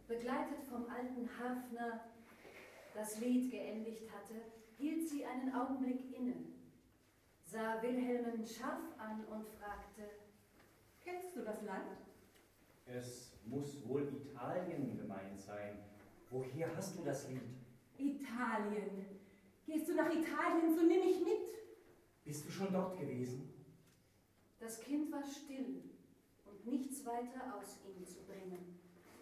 begleitet vom alten Harfner, das Lied geendigt hatte, hielt sie einen Augenblick inne, sah Wilhelmen scharf an und fragte: Kennst du das Land? Es muss wohl Italien gemeint sein. Woher hast du das Lied? Italien. Gehst du nach Italien, so nimm mich mit. Bist du schon dort gewesen? Das Kind war still und nichts weiter aus ihm zu bringen.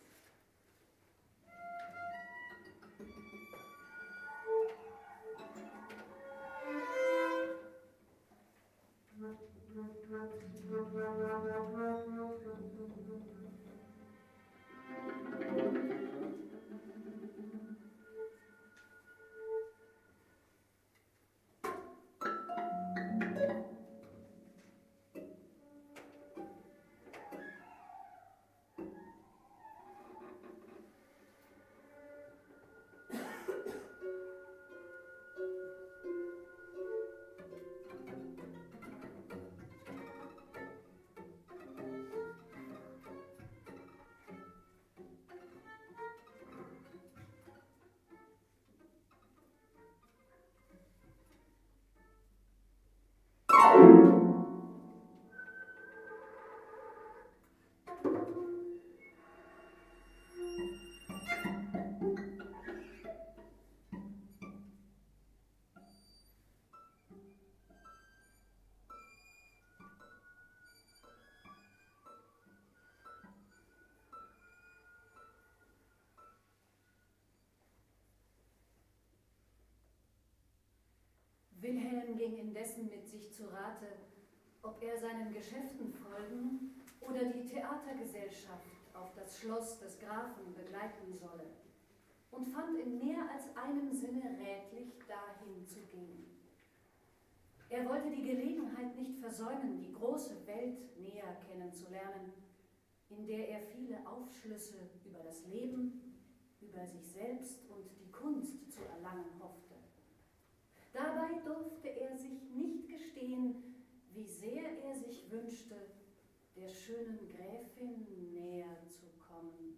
Wilhelm ging indessen mit sich zu Rate, ob er seinen Geschäften folgen oder die Theatergesellschaft auf das Schloss des Grafen begleiten solle und fand in mehr als einem Sinne rätlich, dahin zu gehen. Er wollte die Gelegenheit nicht versäumen, die große Welt näher kennenzulernen, in der er viele Aufschlüsse über das Leben, über sich selbst und die Kunst zu erlangen hoffte. Dabei durfte er sich nicht gestehen, wie sehr er sich wünschte, der schönen Gräfin näher zu kommen.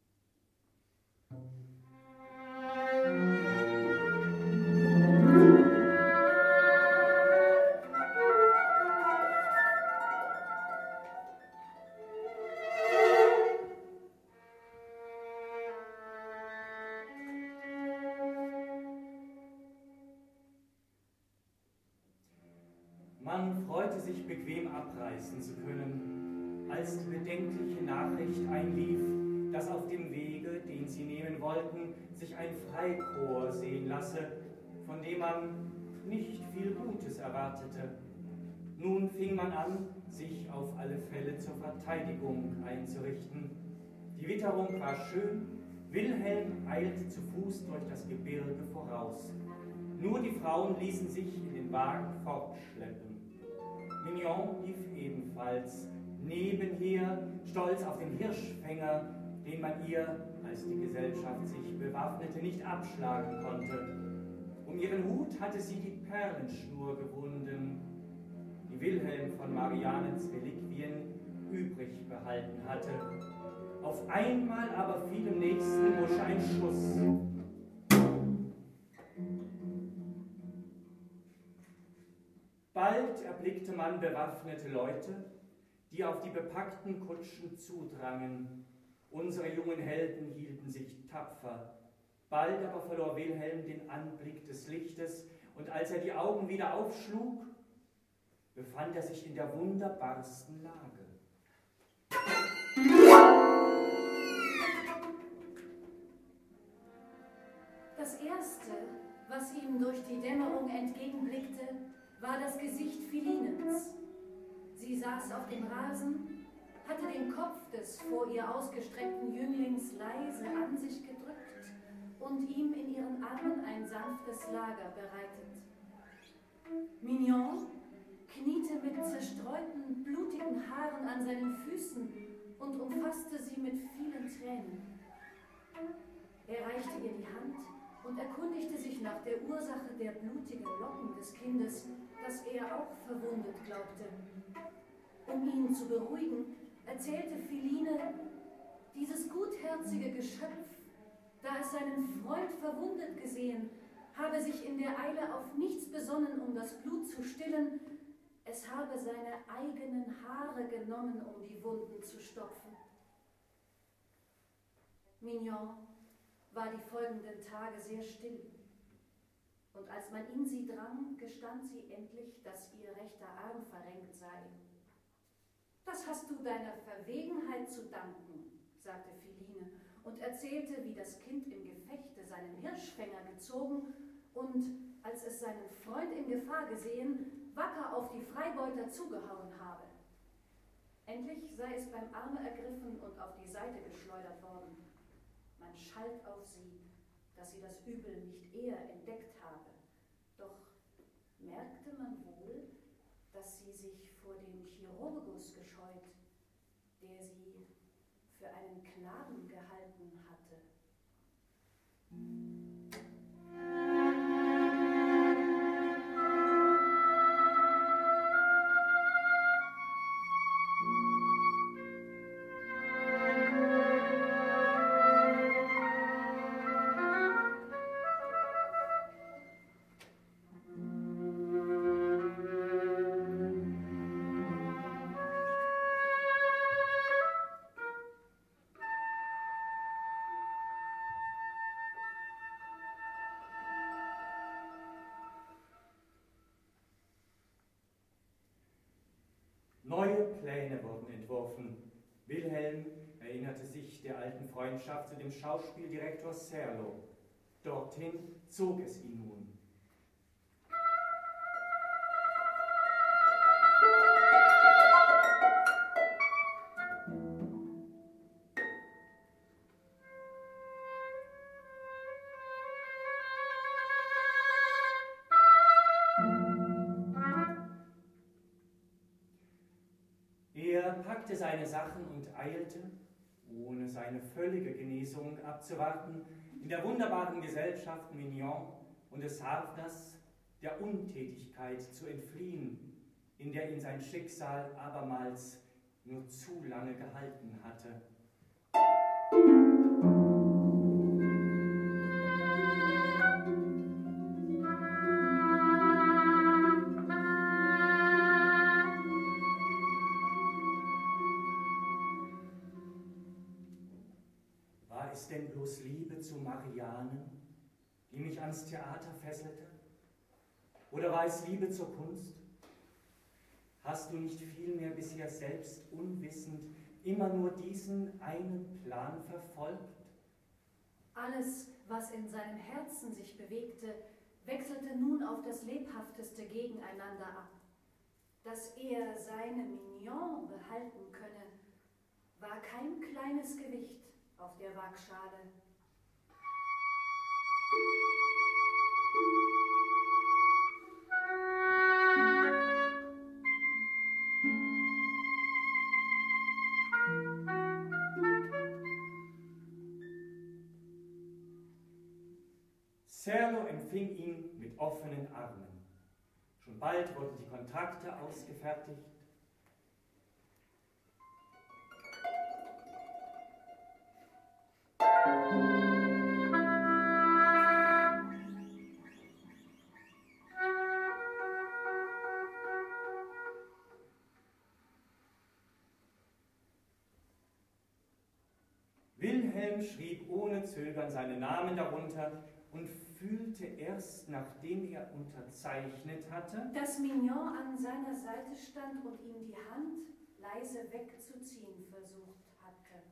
Man freute sich, bequem abreisen zu können, als die bedenkliche Nachricht einlief, dass auf dem Wege, den sie nehmen wollten, sich ein Freikorps sehen lasse, von dem man nicht viel Gutes erwartete. Nun fing man an, sich auf alle Fälle zur Verteidigung einzurichten. Die Witterung war schön, Wilhelm eilte zu Fuß durch das Gebirge voraus. Nur die Frauen ließen sich in den Wagen fortschleppen. Mignon lief ebenfalls nebenher, stolz auf den Hirschfänger, den man ihr, als die Gesellschaft sich bewaffnete, nicht abschlagen konnte. Um ihren Hut hatte sie die Perlenschnur gewunden, die Wilhelm von Marianens Reliquien übrig behalten hatte. Auf einmal aber fiel im nächsten Busch ein Schuss. Bald erblickte man bewaffnete Leute, die auf die bepackten Kutschen zudrangen. Unsere jungen Helden hielten sich tapfer. Bald aber verlor Wilhelm den Anblick des Lichtes, und als er die Augen wieder aufschlug, befand er sich in der wunderbarsten Lage. Das Erste, was ihm durch die Dämmerung entgegenblickte, war das Gesicht Philinens. Sie saß auf dem Rasen, hatte den Kopf des vor ihr ausgestreckten Jünglings leise an sich gedrückt und ihm in ihren Armen ein sanftes Lager bereitet. Mignon kniete mit zerstreuten, blutigen Haaren an seinen Füßen und umfasste sie mit vielen Tränen. Er reichte ihr die Hand und erkundigte sich nach der Ursache der blutigen Locken des Kindes, das er auch verwundet glaubte. Um ihn zu beruhigen, erzählte Philine, dieses gutherzige trotzige Geschöpf, da es seinen Freund verwundet gesehen, habe sich in der Eile auf nichts besonnen, um das Blut zu stillen, es habe seine eigenen Haare genommen, um die Wunden zu stopfen. Mignon war die folgenden Tage sehr still, und als man in sie drang, gestand sie endlich, dass ihr rechter Arm verrenkt sei. »Das hast du deiner Verwegenheit zu danken«, sagte Philine und erzählte, wie das Kind im Gefechte seinen Hirschfänger gezogen und, als es seinen Freund in Gefahr gesehen, wacker auf die Freibeuter zugehauen habe. Endlich sei es beim Arme ergriffen und auf die Seite geschleudert worden. Man schalt auf sie, dass sie das Übel nicht eher entdeckt habe. Doch merkte man wohl, dass sie sich vor dem Chirurgus gescheut, der sie für einen Knaben gehalten hatte. Neue Pläne wurden entworfen. Wilhelm erinnerte sich der alten Freundschaft zu dem Schauspieldirektor Serlo. Dorthin zog es ihn nun. Er packte seine Sachen und eilte, ohne seine völlige Genesung abzuwarten, in der wunderbaren Gesellschaft Mignon und des Hafners der Untätigkeit zu entfliehen, in der ihn sein Schicksal abermals nur zu lange gehalten hatte. War es denn bloß Liebe zu Marianen, die mich ans Theater fesselte? Oder war es Liebe zur Kunst? Hast du nicht vielmehr bisher selbst unwissend immer nur diesen einen Plan verfolgt? Alles, was in seinem Herzen sich bewegte, wechselte nun auf das Lebhafteste gegeneinander ab. Dass er seine Mignon behalten könne, war kein kleines Gewicht auf der Waagschale. Serlo empfing ihn mit offenen Armen. Schon bald wurden die Kontrakte ausgefertigt. Wilhelm schrieb ohne Zögern seinen Namen darunter und fühlte erst, nachdem er unterzeichnet hatte, dass Mignon an seiner Seite stand und ihm die Hand leise wegzuziehen versucht hatte.